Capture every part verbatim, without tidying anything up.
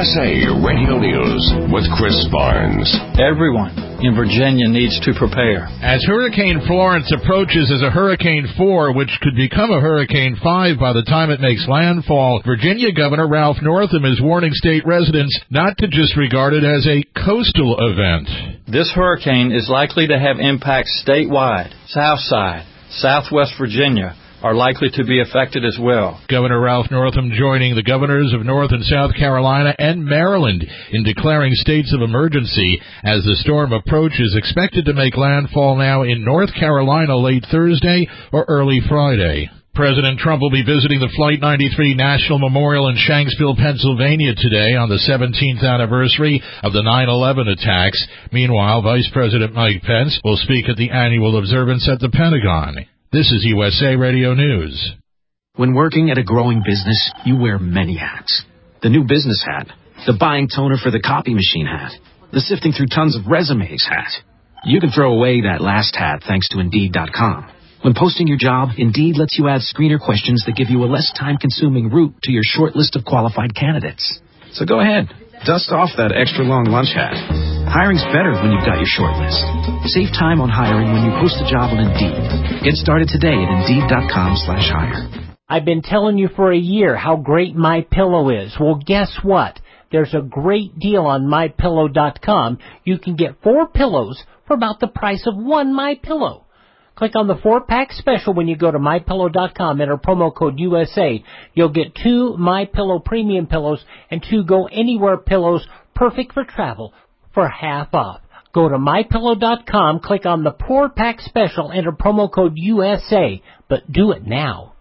S A Radio News with Chris Barnes. Everyone in Virginia needs to prepare. As Hurricane Florence approaches as a Hurricane four, which could become a Hurricane five by the time it makes landfall, Virginia Governor Ralph Northam is warning state residents not to just regard it as a coastal event. This hurricane is likely to have impacts statewide. Southside, Southwest Virginia are likely to be affected as well. Governor Ralph Northam joining the governors of North and South Carolina and Maryland in declaring states of emergency as the storm approaches, expected to make landfall now in North Carolina late Thursday or early Friday. President Trump will be visiting the Flight ninety-three National Memorial in Shanksville, Pennsylvania today on the seventeenth anniversary of the nine eleven attacks. Meanwhile, Vice President Mike Pence will speak at the annual observance at the Pentagon. This is U S A Radio News. When working at a growing business, you wear many hats. The new business hat, the buying toner for the copy machine hat, the sifting through tons of resumes hat. You can throw away that last hat thanks to Indeed dot com. When posting your job, Indeed lets you add screener questions that give you a less time-consuming route to your short list of qualified candidates. So go ahead, dust off that extra long lunch hat. Hiring's better when you've got your short list. Save time on hiring when you post a job on Indeed. Get started today at Indeed dot com slash hire. I've been telling you for a year how great MyPillow is. Well, guess what? There's a great deal on My Pillow dot com. You can get four pillows for about the price of one MyPillow. Click on the four-pack special when you go to My Pillow dot com. Enter promo code U S A. You'll get two MyPillow premium pillows and two Go Anywhere pillows, perfect for travel, for half off. Go to My Pillow dot com, click on the four-pack special, enter promo code U S A, but do it now.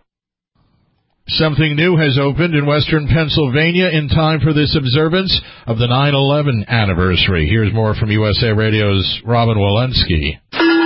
Something new has opened in western Pennsylvania in time for this observance of the nine eleven anniversary. Here's more from U S A Radio's Robin Walensky.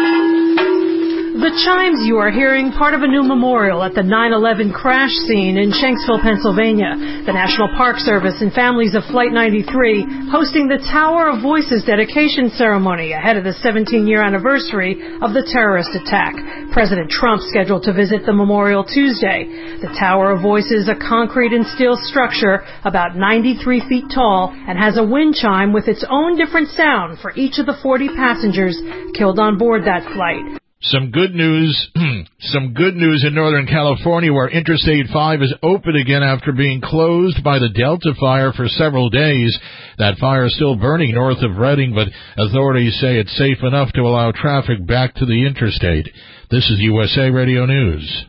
The chimes you are hearing, part of a new memorial at the nine eleven crash scene in Shanksville, Pennsylvania. The National Park Service and families of Flight ninety-three hosting the Tower of Voices dedication ceremony ahead of the seventeen-year anniversary of the terrorist attack. President Trump scheduled to visit the memorial Tuesday. The Tower of Voices, a concrete and steel structure about ninety-three feet tall, and has a wind chime with its own different sound for each of the forty passengers killed on board that flight. Some good news, some good news in Northern California, where Interstate five is open again after being closed by the Delta fire for several days. That fire is still burning north of Redding, but authorities say it's safe enough to allow traffic back to the interstate. This is U S A Radio News.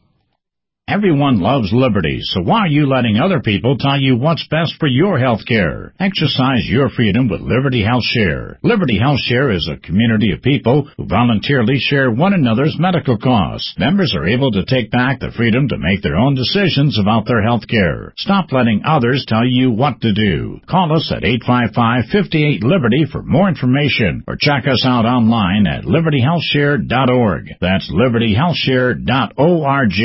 Everyone loves liberty, so why are you letting other people tell you what's best for your health care? Exercise your freedom with Liberty Health Share. Liberty Health Share is a community of people who voluntarily share one another's medical costs. Members are able to take back the freedom to make their own decisions about their health care. Stop letting others tell you what to do. Call us at eight five five, five eight, Liberty for more information, or check us out online at liberty health share dot org. That's liberty health share dot org.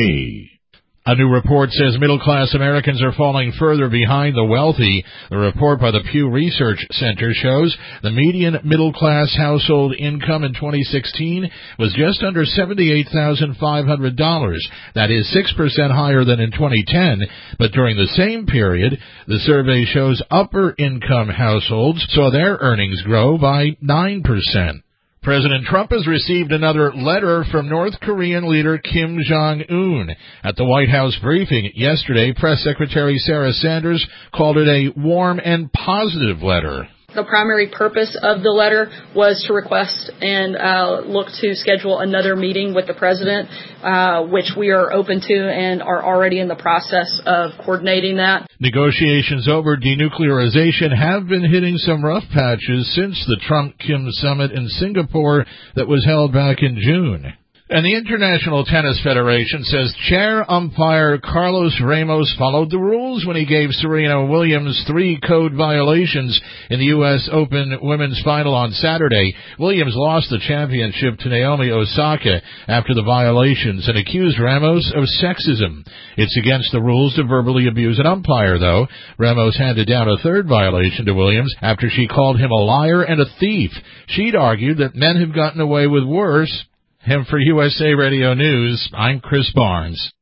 A new report says middle-class Americans are falling further behind the wealthy. The report by the Pew Research Center shows the median middle-class household income in twenty sixteen was just under seventy-eight thousand five hundred dollars. That is six percent higher than in twenty ten, but during the same period, the survey shows upper-income households saw their earnings grow by nine percent. President Trump has received another letter from North Korean leader Kim Jong-un. At the White House briefing yesterday, Press Secretary Sarah Sanders called it a warm and positive letter. The primary purpose of the letter was to request and uh, look to schedule another meeting with the president, uh, which we are open to and are already in the process of coordinating that. Negotiations over denuclearization have been hitting some rough patches since the Trump-Kim summit in Singapore that was held back in June. And the International Tennis Federation says chair umpire Carlos Ramos followed the rules when he gave Serena Williams three code violations in the U S Open women's final on Saturday. Williams lost the championship to Naomi Osaka after the violations and accused Ramos of sexism. It's against the rules to verbally abuse an umpire, though. Ramos handed down a third violation to Williams after she called him a liar and a thief. She'd argued that men have gotten away with worse. And for U S A Radio News, I'm Chris Barnes.